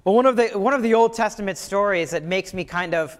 Well, one of the Old Testament stories that makes me kind of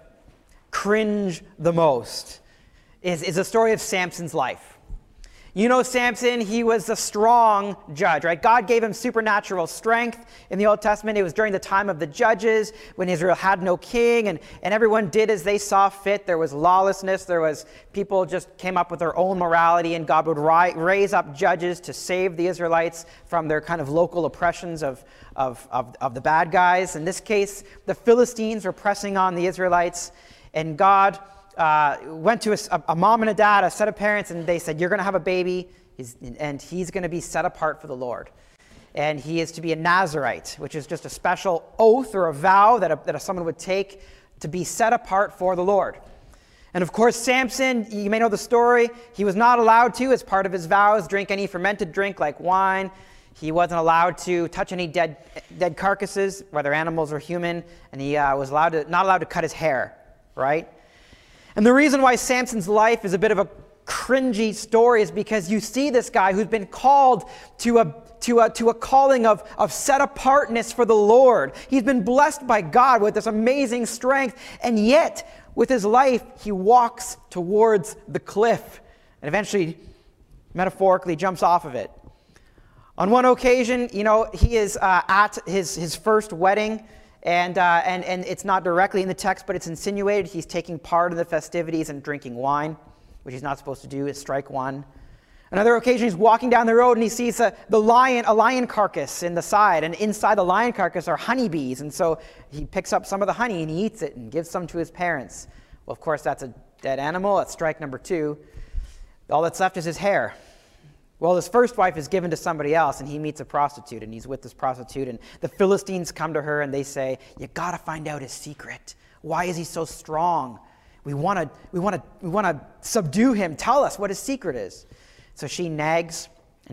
cringe the most is the story of Samson's life. You know Samson, he was a strong judge, right? God gave him supernatural strength in the Old Testament. It was during the time of the judges when Israel had no king and everyone did as they saw fit. There was lawlessness. There was people just came up with their own morality, and God would raise up judges to save the Israelites from their kind of local oppressions of the bad guys. In this case, the Philistines were pressing on the Israelites, and God went to a mom and a dad, a set of parents, and they said, you're going to have a baby, and he's going to be set apart for the Lord. And he is to be a Nazirite, which is just a special oath or a vow that someone would take to be set apart for the Lord. And of course, Samson, you may know the story, he was not allowed to, as part of his vows, drink any fermented drink like wine. He wasn't allowed to touch any dead carcasses, whether animals or human, and he was not allowed to cut his hair, right? And the reason why Samson's life is a bit of a cringy story is because you see this guy who's been called to a calling of set apartness for the Lord. He's been blessed by God with this amazing strength, and yet with his life he walks towards the cliff and eventually, metaphorically, jumps off of it. On one occasion, he is at his first wedding. And it's not directly in the text, but it's insinuated he's taking part in the festivities and drinking wine, which he's not supposed to do, is strike one. Another occasion, he's walking down the road and he sees a lion carcass in the side, and inside the lion carcass are honeybees, and so he picks up some of the honey and he eats it and gives some to his parents. Well, of course, that's a dead animal. That's strike number 2. All that's left is his hair. Well, his first wife is given to somebody else, and he meets a prostitute, and he's with this prostitute, and the Philistines come to her, and they say, you got to find out his secret. Why is he so strong? We want to subdue him. Tell us what his secret is. So she nags,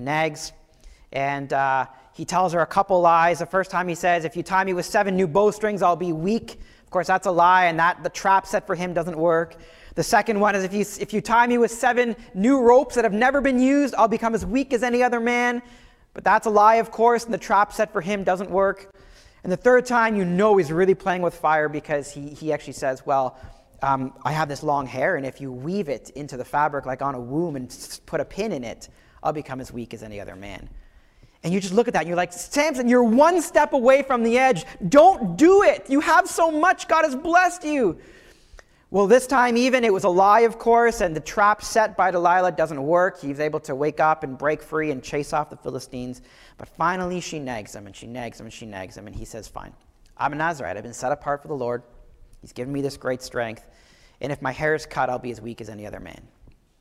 and he tells her a couple lies. The first time he says, if you tie me with 7 new bowstrings, I'll be weak. Of course, that's a lie, and the trap set for him doesn't work. The second one is if you tie me with 7 new ropes that have never been used, I'll become as weak as any other man. But that's a lie, of course, and the trap set for him doesn't work. And the third time, he's really playing with fire, because he actually says, well, I have this long hair, and if you weave it into the fabric like on a womb and put a pin in it, I'll become as weak as any other man. And you just look at that and you're like, Samson, you're one step away from the edge. Don't do it. You have so much. God has blessed you. Well, this time even, it was a lie, of course, and the trap set by Delilah doesn't work. He's able to wake up and break free and chase off the Philistines. But finally, she nags him, and she nags him, and she nags him, and he says, fine, I'm a Nazirite. I've been set apart for the Lord. He's given me this great strength, and if my hair is cut, I'll be as weak as any other man.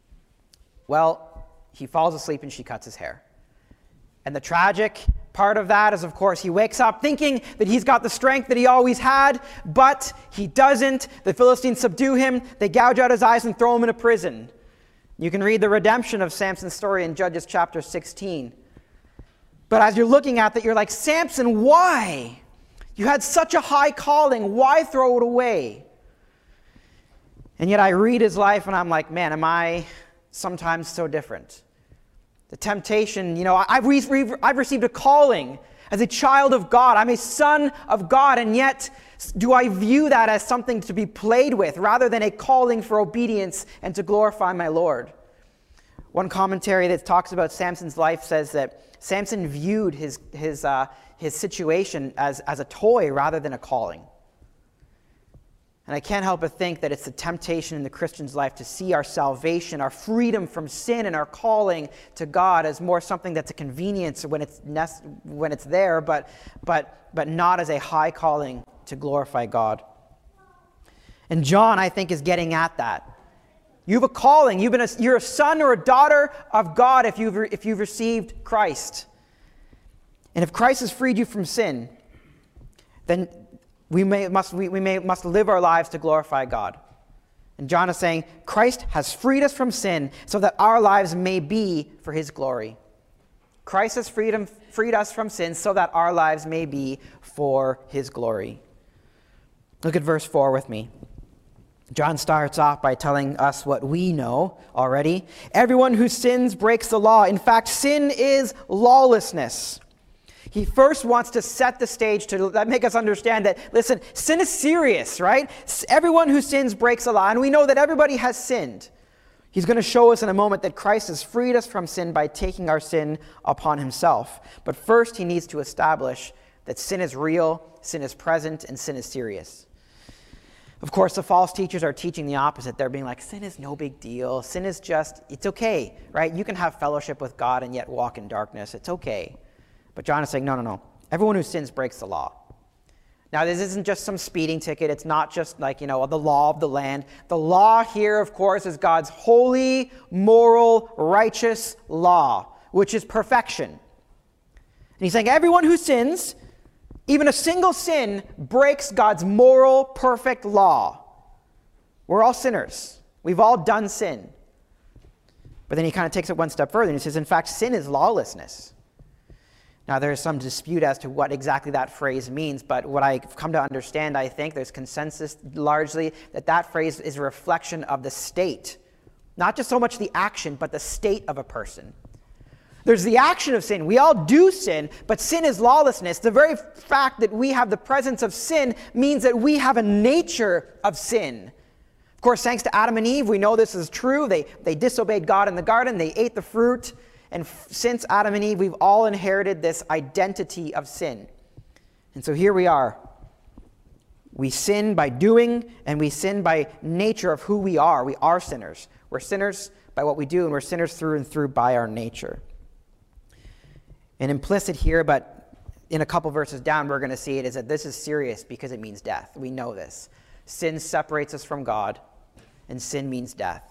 Well, he falls asleep, and she cuts his hair. And the tragic part of that is, of course, he wakes up thinking that he's got the strength that he always had, but he doesn't. The Philistines subdue him. They gouge out his eyes and throw him into prison. You can read the redemption of Samson's story in Judges chapter 16. But as you're looking at that, you're like, Samson, why? You had such a high calling. Why throw it away? And yet I read his life and I'm like, man, am I sometimes so different? The temptation, I've received a calling as a child of God. I'm a son of God, and yet do I view that as something to be played with rather than a calling for obedience and to glorify my Lord? One commentary that talks about Samson's life says that Samson viewed his situation as a toy rather than a calling. And I can't help but think that it's the temptation in the Christian's life to see our salvation, our freedom from sin, and our calling to God as more something that's a convenience when it's there, but not as a high calling to glorify God. And John, I think, is getting at that. You have a calling. You're a son or a daughter of God if you've received Christ. And if Christ has freed you from sin, then we must live our lives to glorify God. And John is saying, Christ has freed us from sin so that our lives may be for his glory. Christ has freed us from sin so that our lives may be for his glory. Look at verse 4 with me. John starts off by telling us what we know already. Everyone who sins breaks the law. In fact, sin is lawlessness. He first wants to set the stage to make us understand that, listen, sin is serious, right? Everyone who sins breaks the law, and we know that everybody has sinned. He's going to show us in a moment that Christ has freed us from sin by taking our sin upon himself. But first, he needs to establish that sin is real, sin is present, and sin is serious. Of course, the false teachers are teaching the opposite. They're being like, sin is no big deal. Sin is just, it's okay, right? You can have fellowship with God and yet walk in darkness. It's okay. But John is saying, no. Everyone who sins breaks the law. Now, this isn't just some speeding ticket. It's not just like, the law of the land. The law here, of course, is God's holy, moral, righteous law, which is perfection. And he's saying everyone who sins, even a single sin, breaks God's moral, perfect law. We're all sinners. We've all done sin. But then he kind of takes it one step further, and he says, in fact, sin is lawlessness. Now, there's some dispute as to what exactly that phrase means, but what I've come to understand, I think, there's consensus largely that phrase is a reflection of the state. Not just so much the action, but the state of a person. There's the action of sin. We all do sin, but sin is lawlessness. The very fact that we have the presence of sin means that we have a nature of sin. Of course, thanks to Adam and Eve, we know this is true. They disobeyed God in the garden. They ate the fruit. And since Adam and Eve, we've all inherited this identity of sin. And so here we are. We sin by doing, and we sin by nature of who we are. We are sinners. We're sinners by what we do, and we're sinners through and through by our nature. And implicit here, but in a couple verses down, we're going to see it, is that this is serious because it means death. We know this. Sin separates us from God, and sin means death.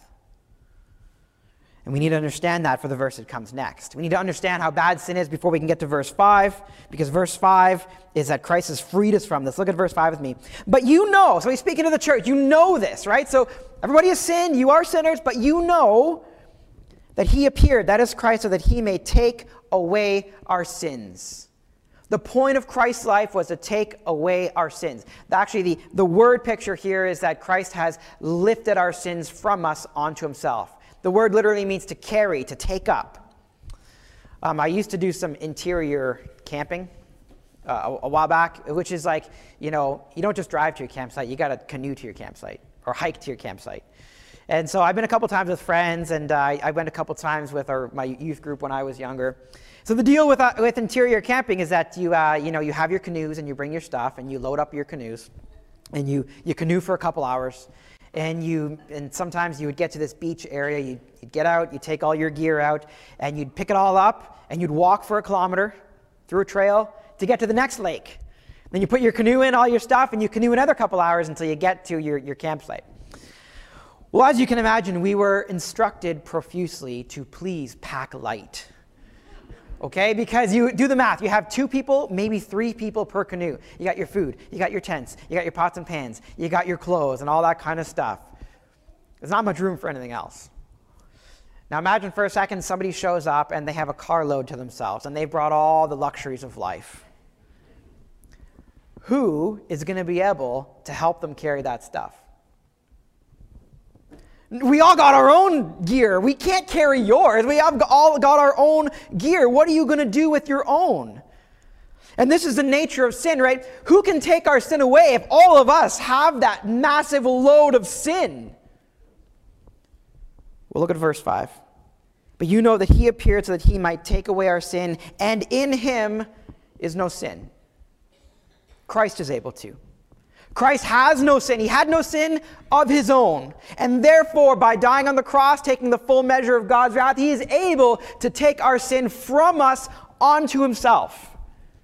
And we need to understand that for the verse that comes next. We need to understand how bad sin is before we can get to verse 5, because verse 5 is that Christ has freed us from this. Look at verse 5 with me. But you know, so he's speaking to the church, you know this, right? So everybody has sinned, you are sinners, but you know that he appeared, that is Christ, so that he may take away our sins. The point of Christ's life was to take away our sins. Actually, the word picture here is that Christ has lifted our sins from us onto himself. The word literally means to carry, to take up. I used to do some interior camping a while back, which is like, you don't just drive to your campsite, you got to canoe to your campsite or hike to your campsite. And so I've been a couple times with friends, and I went a couple times with my youth group when I was younger. So the deal with interior camping is that you have your canoes and you bring your stuff and you load up your canoes and you canoe for a couple hours. And sometimes you would get to this beach area, you'd get out, you'd take all your gear out, and you'd pick it all up, and you'd walk for a kilometer through a trail to get to the next lake. Then you put your canoe in, all your stuff, and you canoe another couple hours until you get to your campsite. Well, as you can imagine, we were instructed profusely to please pack light. Okay, because you do the math. You have 2 people, maybe 3 people per canoe. You got your food, you got your tents, you got your pots and pans, you got your clothes and all that kind of stuff. There's not much room for anything else. Now imagine for a second somebody shows up and they have a carload to themselves and they've brought all the luxuries of life. Who is going to be able to help them carry that stuff? We all got our own gear. We can't carry yours. We have all got our own gear. What are you going to do with your own? And this is the nature of sin, right? Who can take our sin away if all of us have that massive load of sin? Well, look at verse 5. But you know that he appeared so that he might take away our sin, and in him is no sin. Christ is able to. Christ has no sin. He had no sin of his own. And therefore, by dying on the cross, taking the full measure of God's wrath, he is able to take our sin from us onto himself.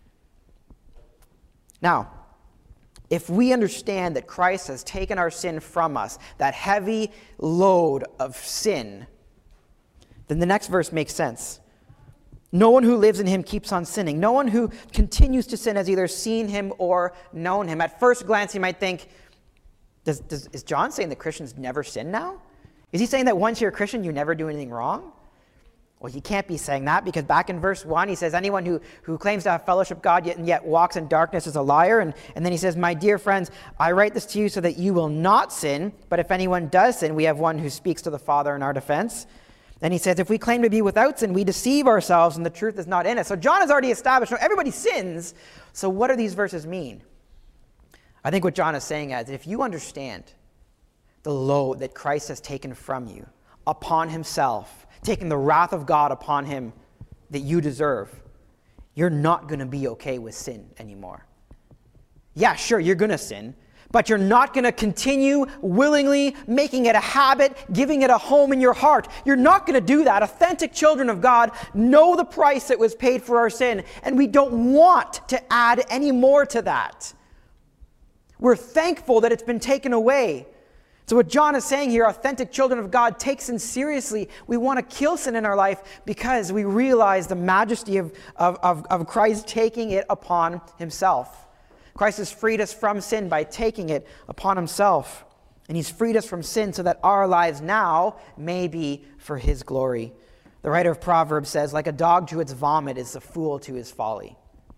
Now, if we understand that Christ has taken our sin from us, that heavy load of sin, then the next verse makes sense. No one who lives in him keeps on sinning. No one who continues to sin has either seen him or known him. At first glance, you might think, is John saying that Christians never sin now? Is he saying that once you're a Christian, you never do anything wrong? Well, he can't be saying that, because back in verse 1, he says, anyone who claims to have fellowship with God yet walks in darkness is a liar. And then he says, my dear friends, I write this to you so that you will not sin. But if anyone does sin, we have one who speaks to the Father in our defense. Then he says, if we claim to be without sin, we deceive ourselves and the truth is not in us. So John has already established, no, everybody sins. So what do these verses mean? I think what John is saying is, if you understand the load that Christ has taken from you upon himself, taking the wrath of God upon him that you deserve, you're not going to be okay with sin anymore. Yeah, sure, you're going to sin, but you're not going to continue willingly making it a habit, giving it a home in your heart. You're not going to do that. Authentic children of God know the price that was paid for our sin, and we don't want to add any more to that. We're thankful that it's been taken away. So what John is saying here, authentic children of God take sin seriously. We want to kill sin in our life because we realize the majesty of Christ taking it upon himself. Christ has freed us from sin by taking it upon himself. And he's freed us from sin so that our lives now may be for his glory. The writer of Proverbs says, like a dog to its vomit is a fool to his folly.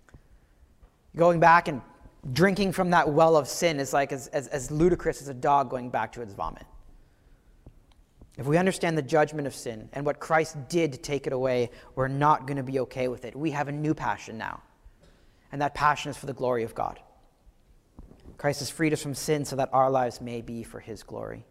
Going back and drinking from that well of sin is like as ludicrous as a dog going back to its vomit. If we understand the judgment of sin and what Christ did to take it away, we're not going to be okay with it. We have a new passion now. And that passion is for the glory of God. Christ has freed us from sin so that our lives may be for his glory.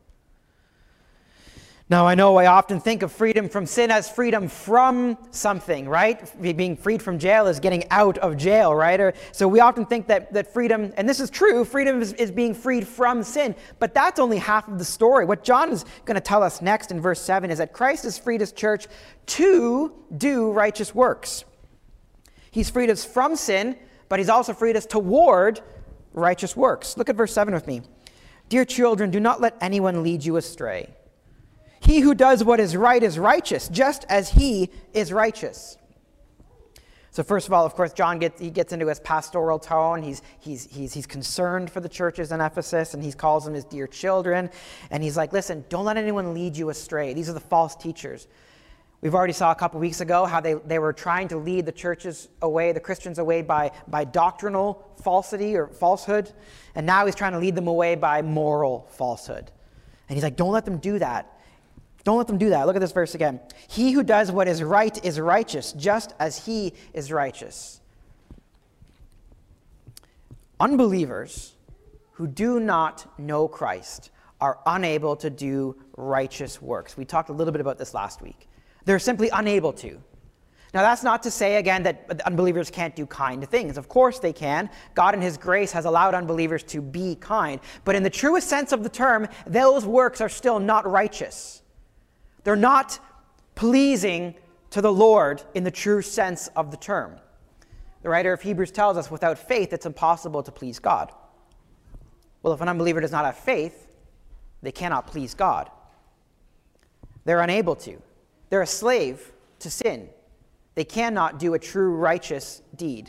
Now, I know I often think of freedom from sin as freedom from something, right? Being freed from jail is getting out of jail, right? So we often think that freedom, and this is true, freedom is being freed from sin. But that's only half of the story. What John is going to tell us next in verse 7 is that Christ has freed his church to do righteous works. He's freed us from sin, but he's also freed us toward righteous works. Look at verse 7 with me. Dear children, do not let anyone lead you astray. He who does what is right is righteous, just as he is righteous. So first of all, of course, John gets into his pastoral tone. He's concerned for the churches in Ephesus, and he calls them his dear children. And he's like, listen, don't let anyone lead you astray. These are the false teachers. We've already saw a couple weeks ago how they were trying to lead the churches away, the Christians away by doctrinal falsity or falsehood. And now he's trying to lead them away by moral falsehood. And he's like, don't let them do that. Don't let them do that. Look at this verse again. He who does what is right is righteous, just as he is righteous. Unbelievers who do not know Christ are unable to do righteous works. We talked a little bit about this last week. They're simply unable to. Now, that's not to say, again, that unbelievers can't do kind things. Of course they can. God in his grace has allowed unbelievers to be kind. But in the truest sense of the term, those works are still not righteous. They're not pleasing to the Lord in the true sense of the term. The writer of Hebrews tells us without faith, it's impossible to please God. Well, if an unbeliever does not have faith, they cannot please God. They're unable to. They're a slave to sin. They cannot do a true righteous deed.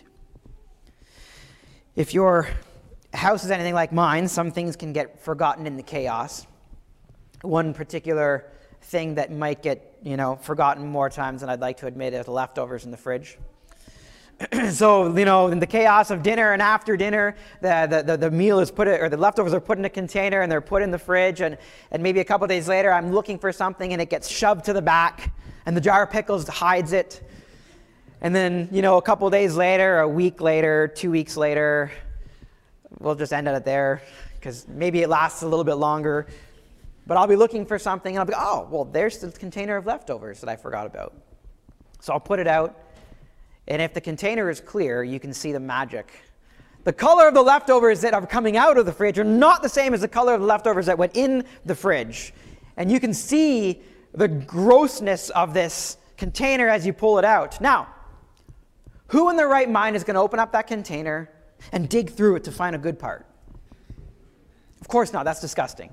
If your house is anything like mine, some things can get forgotten in the chaos. One particular thing that might get, forgotten more times than I'd like to admit is the leftovers in the fridge. So, in the chaos of dinner and after dinner, the meal is the leftovers are put in a container and they're put in the fridge, and maybe a couple days later I'm looking for something and it gets shoved to the back and the jar of pickles hides it. And then, a couple days later, a week later, 2 weeks later, we'll just end it there because maybe it lasts a little bit longer. But I'll be looking for something and I'll be, oh, well, there's the container of leftovers that I forgot about. So I'll put it out. And if the container is clear, you can see the magic. The color of the leftovers that are coming out of the fridge are not the same as the color of the leftovers that went in the fridge. And you can see the grossness of this container as you pull it out. Now, who in their right mind is going to open up that container and dig through it to find a good part? Of course not. That's disgusting.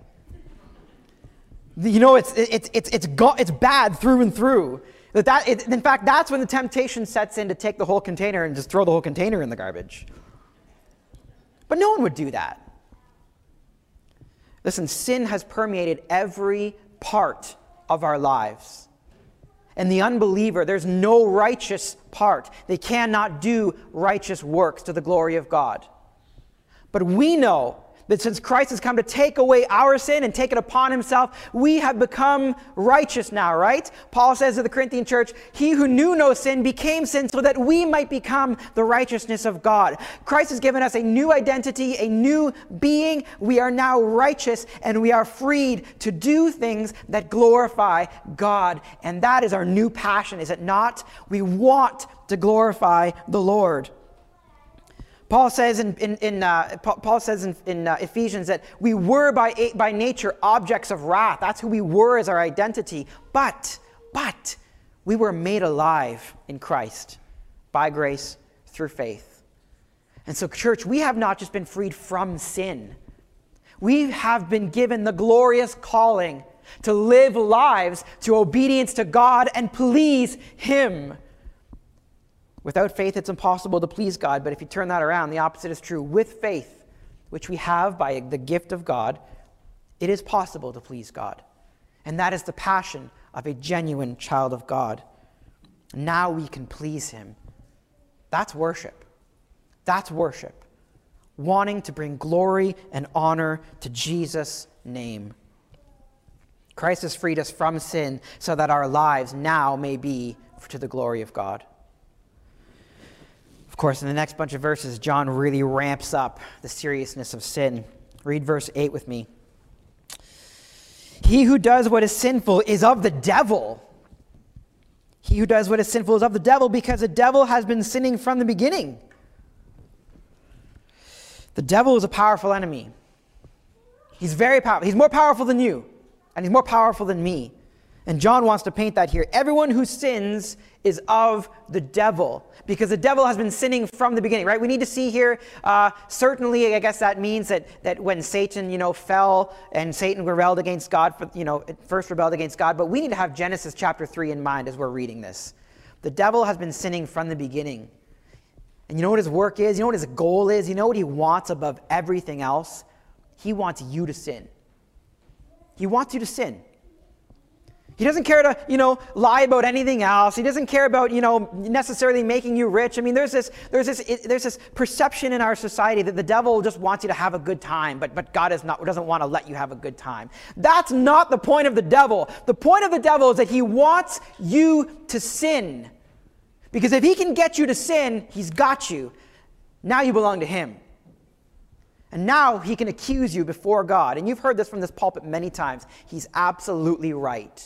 It's bad through and through. In fact, that's when the temptation sets in to take the whole container and just throw the whole container in the garbage. But no one would do that. Listen, sin has permeated every part of our lives. And the unbeliever, there's no righteous part. They cannot do righteous works to the glory of God. But we know that since Christ has come to take away our sin and take it upon himself, we have become righteous now, right? Paul says to the Corinthian church, he who knew no sin became sin so that we might become the righteousness of God. Christ has given us a new identity, a new being. We are now righteous and we are freed to do things that glorify God. And that is our new passion, is it not? We want to glorify the Lord. Paul says in Ephesians that we were by nature objects of wrath. That's who we were as our identity. But we were made alive in Christ by grace through faith. And so, church, we have not just been freed from sin. We have been given the glorious calling to live lives to obedience to God and please him. Without faith, it's impossible to please God. But if you turn that around, the opposite is true. With faith, which we have by the gift of God, it is possible to please God. And that is the passion of a genuine child of God. Now we can please him. That's worship. That's worship. Wanting to bring glory and honor to Jesus' name. Christ has freed us from sin so that our lives now may be to the glory of God. Of course, in the next bunch of verses, John really ramps up the seriousness of sin. Read verse 8 with me. He who does what is sinful is of the devil. He who does what is sinful is of the devil, because the devil has been sinning from the beginning. The devil is a powerful enemy. He's very powerful. He's more powerful than you, and he's more powerful than me. And John wants to paint that here. Everyone who sins is of the devil, because the devil has been sinning from the beginning, right? We need to see here, certainly, I guess that means that when Satan, fell and Satan rebelled against God, first rebelled against God, but we need to have Genesis chapter 3 in mind as we're reading this. The devil has been sinning from the beginning. And you know what his work is? You know what his goal is? You know what he wants above everything else? He wants you to sin. He wants you to sin. He doesn't care to, lie about anything else. He doesn't care about, necessarily making you rich. I mean, there's this perception in our society that the devil just wants you to have a good time, but God doesn't want to let you have a good time. That's not the point of the devil. The point of the devil is that he wants you to sin. Because if he can get you to sin, he's got you. Now you belong to him. And now he can accuse you before God. And you've heard this from this pulpit many times. He's absolutely right.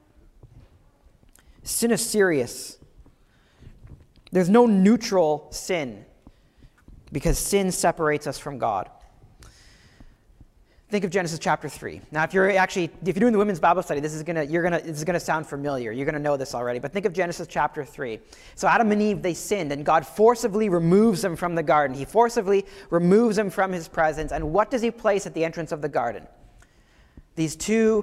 Sin is serious. There's no neutral sin, because sin separates us from God. Think of Genesis chapter 3. Now, if you're doing the women's Bible study, this is gonna sound familiar. You're gonna know this already. But think of Genesis chapter 3. So Adam and Eve, they sinned, and God forcibly removes them from the garden. He forcibly removes them from his presence. And what does he place at the entrance of the garden? These two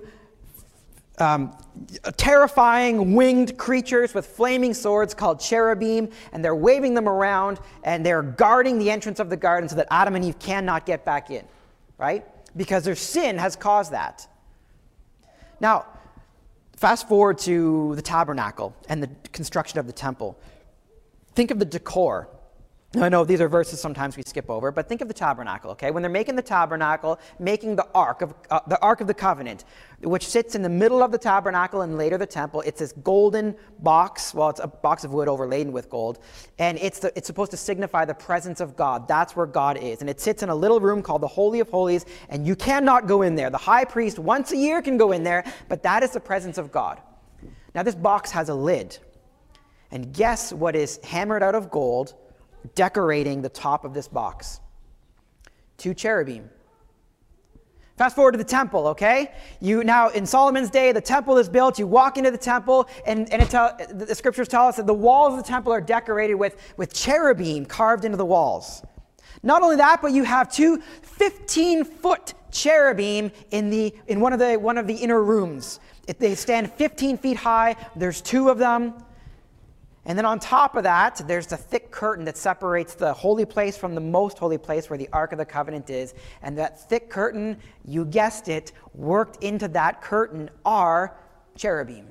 terrifying winged creatures with flaming swords called cherubim, and they're waving them around, and they're guarding the entrance of the garden so that Adam and Eve cannot get back in, right? Because their sin has caused that. Now, fast forward to the tabernacle and the construction of the temple. Think of the decor. I know these are verses sometimes we skip over, but think of the tabernacle, okay? When they're making the tabernacle, making the Ark of the Covenant, which sits in the middle of the tabernacle and later the temple. It's this golden box. Well, it's a box of wood overladen with gold, and it's supposed to signify the presence of God. That's where God is, and it sits in a little room called the Holy of Holies, and you cannot go in there. The high priest once a year can go in there, but that is the presence of God. Now, this box has a lid, and guess what is hammered out of gold decorating the top of this box? 2 cherubim. Fast forward to the temple, okay? Now, in Solomon's day, the temple is built. You walk into the temple, and the scriptures tell us that the walls of the temple are decorated with cherubim carved into the walls. Not only that, but you have 2 15-foot cherubim in one of the inner rooms. They stand 15 feet high. There's 2 of them. And then on top of that, there's the thick curtain that separates the holy place from the most holy place where the Ark of the Covenant is. And that thick curtain, you guessed it, worked into that curtain are cherubim.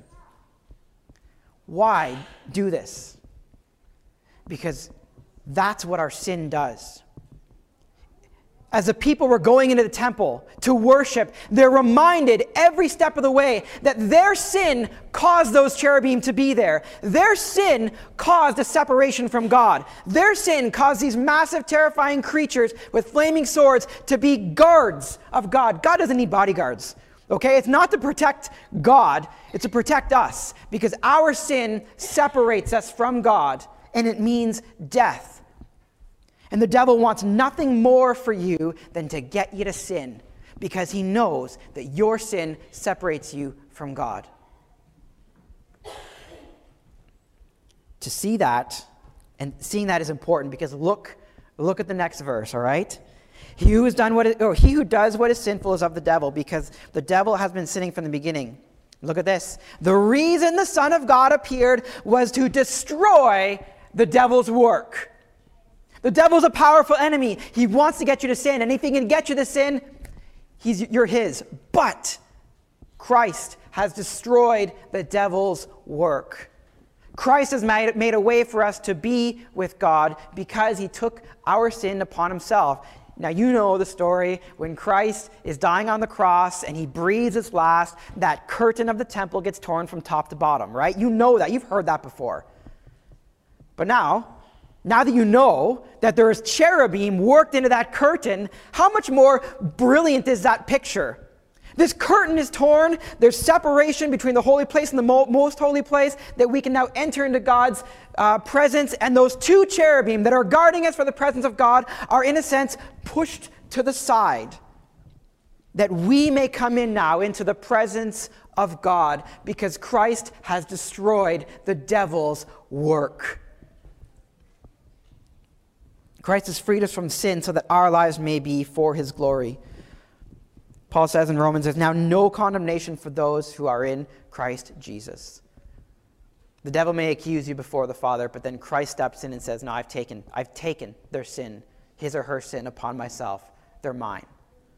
Why do this? Because that's what our sin does. as the people were going into the temple to worship, they're reminded every step of the way that their sin caused those cherubim to be there. Their sin caused a separation from God. Their sin caused these massive, terrifying creatures with flaming swords to be guards of God. God doesn't need bodyguards, okay? It's not to protect God, it's to protect us, because our sin separates us from God, and it means death. And the devil wants nothing more for you than to get you to sin, because he knows that your sin separates you from God. To see that, and seeing that is important, because look at the next verse, all right? He who does what is sinful is of the devil, because the devil has been sinning from the beginning. Look at this. The reason the Son of God appeared was to destroy the devil's work. The devil's a powerful enemy. He wants to get you to sin. And if he can get you to sin, you're his. But Christ has destroyed the devil's work. Christ has made a way for us to be with God because he took our sin upon himself. Now, you know the story. When Christ is dying on the cross and he breathes his last, that curtain of the temple gets torn from top to bottom, right? You know that. You've heard that before. But now that you know that there is cherubim worked into that curtain, how much more brilliant is that picture? This curtain is torn. There's separation between the holy place and the most holy place, that we can now enter into God's presence. And those two cherubim that are guarding us for the presence of God are, in a sense, pushed to the side, that we may come in now into the presence of God, because Christ has destroyed the devil's work. Christ has freed us from sin so that our lives may be for his glory. Paul says in Romans, there's now no condemnation for those who are in Christ Jesus. The devil may accuse you before the Father, but then Christ steps in and says, no, I've taken their sin, his or her sin, upon myself. They're mine.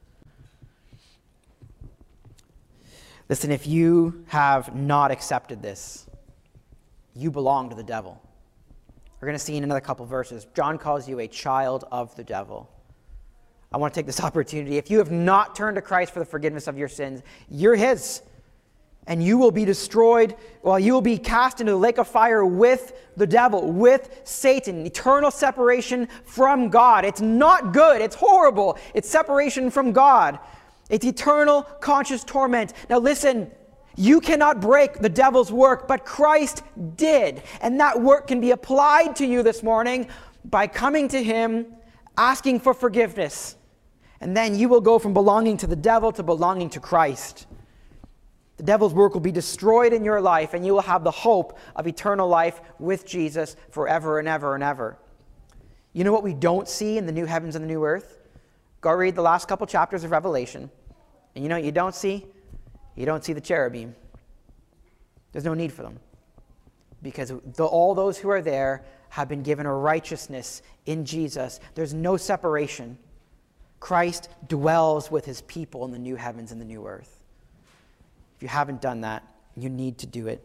Listen, if you have not accepted this, you belong to the devil. We're going to see in another couple verses, John calls you a child of the devil. I want to take this opportunity. If you have not turned to Christ for the forgiveness of your sins, you're his. And you will be destroyed, you will be cast into the lake of fire with the devil, with Satan, eternal separation from God. It's not good. It's horrible. It's separation from God. It's eternal conscious torment. Now listen, you cannot break the devil's work, but Christ did. And that work can be applied to you this morning by coming to him, asking for forgiveness. And then you will go from belonging to the devil to belonging to Christ. The devil's work will be destroyed in your life, and you will have the hope of eternal life with Jesus forever and ever and ever. You know what we don't see in the new heavens and the new earth? Go read the last couple chapters of Revelation. And you know what you don't see? You don't see the cherubim. There's no need for them. Because all those who are there have been given a righteousness in Jesus. There's no separation. Christ dwells with his people in the new heavens and the new earth. If you haven't done that, you need to do it.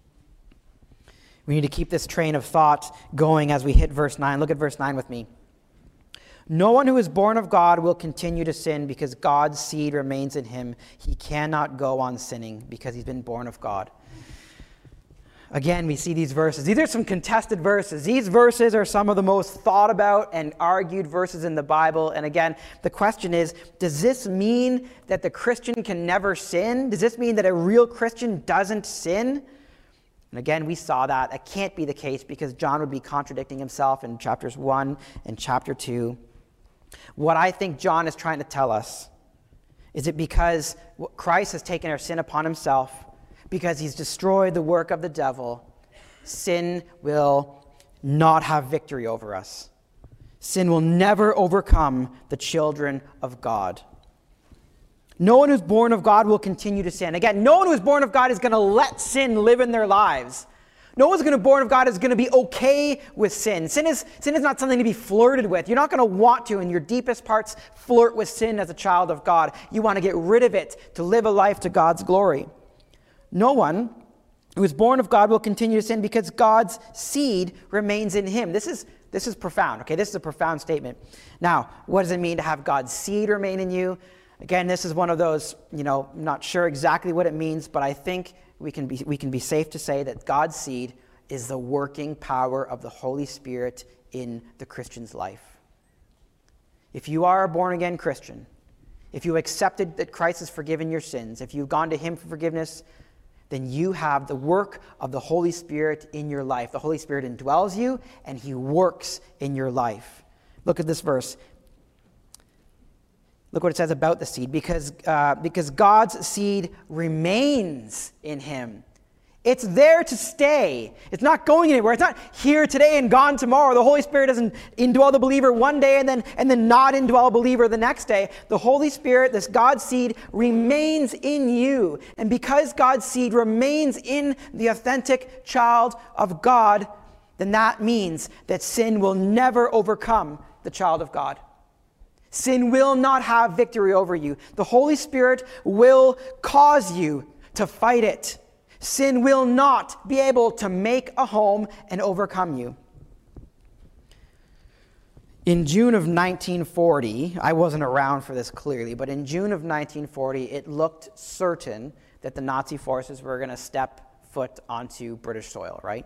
We need to keep this train of thought going as we hit verse 9. Look at verse 9 with me. No one who is born of God will continue to sin because God's seed remains in him. He cannot go on sinning because he's been born of God. Again, we see these verses. These are some contested verses. These verses are some of the most thought about and argued verses in the Bible. And again, the question is, does this mean that the Christian can never sin? Does this mean that a real Christian doesn't sin? And again, we saw that. That can't be the case because John would be contradicting himself in chapters 1 and chapter 2. What I think John is trying to tell us is that because Christ has taken our sin upon himself, because he's destroyed the work of the devil, sin will not have victory over us. Sin will never overcome the children of God. No one who's born of God will continue to sin. Again, no one who's born of God is going to let sin live in their lives. No one's going to be born of God is going to be okay with sin. Sin is not something to be flirted with. You're not going to want to, in your deepest parts, flirt with sin as a child of God. You want to get rid of it to live a life to God's glory. No one who is born of God will continue to sin because God's seed remains in him. This is is profound, okay? This is a profound statement. Now, what does it mean to have God's seed remain in you? Again, this is one of those, I'm not sure exactly what it means, but I think we can be safe to say that God's seed is the working power of the Holy Spirit in the Christian's life. If you are a born-again Christian, if you accepted that Christ has forgiven your sins, if you've gone to him for forgiveness, then you have the work of the Holy Spirit in your life. The Holy Spirit indwells you, and he works in your life. Look at this verse. Look what it says about the seed. Because God's seed remains in him. It's there to stay. It's not going anywhere. It's not here today and gone tomorrow. The Holy Spirit doesn't indwell the believer one day and then not indwell a believer the next day. The Holy Spirit, this God's seed, remains in you. And because God's seed remains in the authentic child of God, then that means that sin will never overcome the child of God. Sin will not have victory over you. The Holy Spirit will cause you to fight it. Sin will not be able to make a home and overcome you. In June of 1940, I wasn't around for this clearly, but in June of 1940, it looked certain that the Nazi forces were going to step foot onto British soil, right?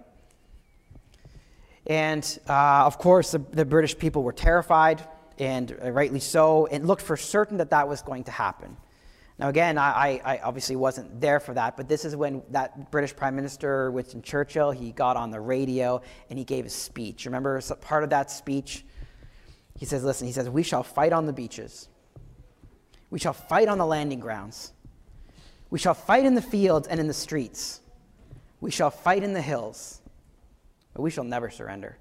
And of course, the British people were terrified, and rightly so. It looked for certain that that was going to happen. Now again, I obviously wasn't there for that, but this is when that British Prime Minister, Winston Churchill, he got on the radio and he gave a speech. Remember part of that speech? He says, listen, he says, we shall fight on the beaches. We shall fight on the landing grounds. We shall fight in the fields and in the streets. We shall fight in the hills, but we shall never surrender.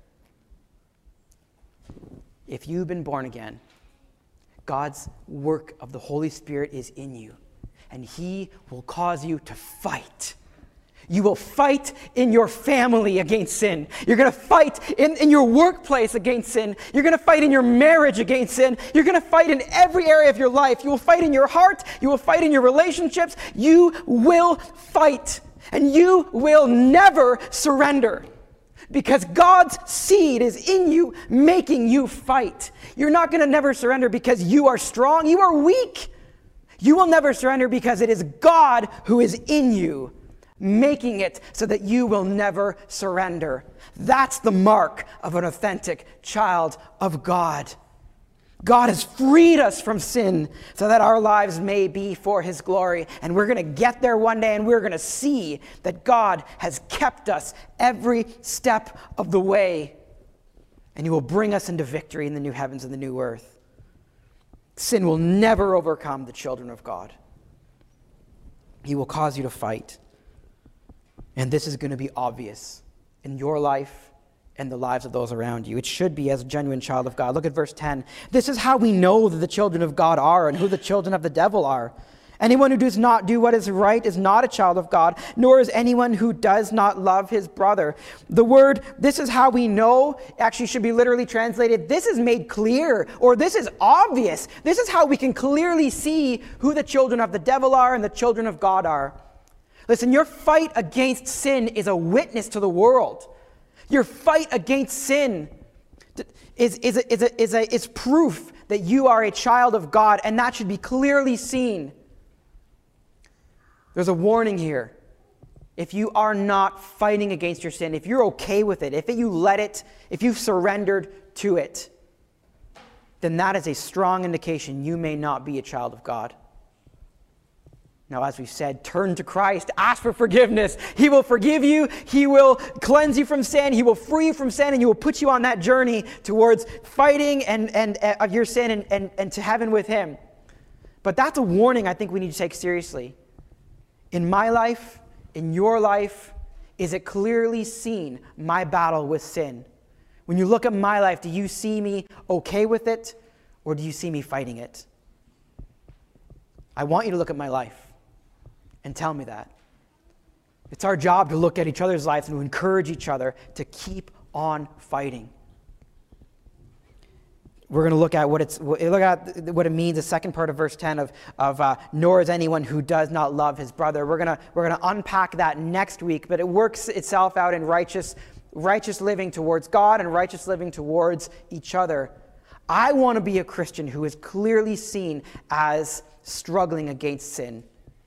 If you've been born again, God's work of the Holy Spirit is in you, and he will cause you to fight. You will fight in your family against sin. You're going to fight in your workplace against sin. You're going to fight in your marriage against sin. You're going to fight in every area of your life. You will fight in your heart. You will fight in your relationships. You will fight, and you will never surrender. Because God's seed is in you, making you fight. You're not going to never surrender because you are strong. You are weak. You will never surrender because it is God who is in you, making it so that you will never surrender. That's the mark of an authentic child of God. God has freed us from sin so that our lives may be for his glory. And we're going to get there one day, and we're going to see that God has kept us every step of the way. And he will bring us into victory in the new heavens and the new earth. Sin will never overcome the children of God. He will cause you to fight. And this is going to be obvious in your life and the lives of those around you. It should be as a genuine child of God. Look at verse 10. This is how we know that the children of God are and who the children of the devil are. Anyone who does not do what is right is not a child of God, nor is anyone who does not love his brother. The word, this is how we know, actually should be literally translated, this is made clear, or this is obvious. This is how we can clearly see who the children of the devil are and the children of God are. Listen, your fight against sin is a witness to the world. Your fight against sin is proof that you are a child of God, and that should be clearly seen. There's a warning here. If you are not fighting against your sin, if you're okay with it, if you let it, if you've surrendered to it, then that is a strong indication you may not be a child of God. Now, as we've said, turn to Christ, ask for forgiveness. He will forgive you. He will cleanse you from sin. He will free you from sin, and he will put you on that journey towards fighting of your sin and to heaven with him. But that's a warning I think we need to take seriously. In my life, in your life, is it clearly seen, my battle with sin? When you look at my life, do you see me okay with it, or do you see me fighting it? I want you to look at my life and tell me that. It's our job to look at each other's lives and to encourage each other to keep on fighting. We're going to look at what it means, the second part of verse 10 of nor is anyone who does not love his brother. We're going to unpack that next week, but it works itself out in righteous righteous living towards God and righteous living towards each other. I want to be a Christian who is clearly seen as struggling against sin.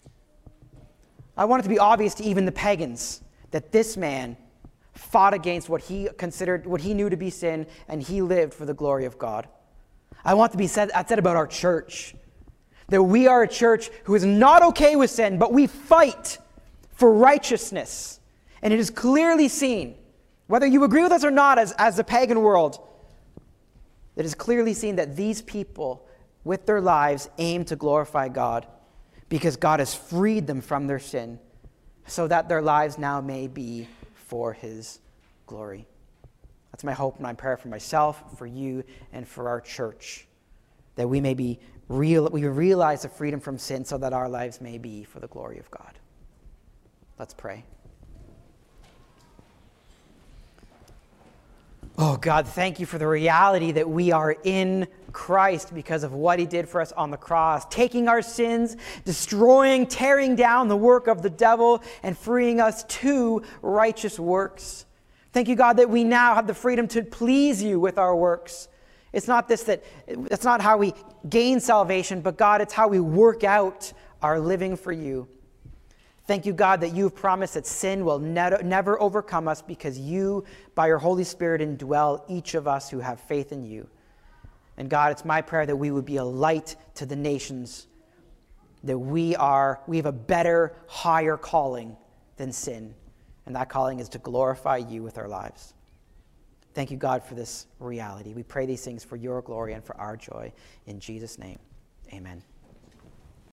I want it to be obvious to even the pagans that this man fought against what he considered, what he knew to be sin, and he lived for the glory of God. I want to be said about our church, that we are a church who is not okay with sin, but we fight for righteousness. And it is clearly seen, whether you agree with us or not as the pagan world, it is clearly seen that these people, with their lives, aim to glorify God because God has freed them from their sin so that their lives now may be for his glory. That's my hope and my prayer for myself, for you, and for our church, that we may we realize the freedom from sin so that our lives may be for the glory of God. Let's pray. Oh God, thank you for the reality that we are in Christ because of what he did for us on the cross, taking our sins, destroying, tearing down the work of the devil, and freeing us to righteous works. Thank you, God, that we now have the freedom to please you with our works. It's not how we gain salvation, but God, it's how we work out our living for you. Thank you, God, that you've promised that sin will never overcome us because you, by your Holy Spirit, indwell each of us who have faith in you. And God, it's my prayer that we would be a light to the nations, that we have a better, higher calling than sin. And that calling is to glorify you with our lives. Thank you, God, for this reality. We pray these things for your glory and for our joy. In Jesus' name, amen.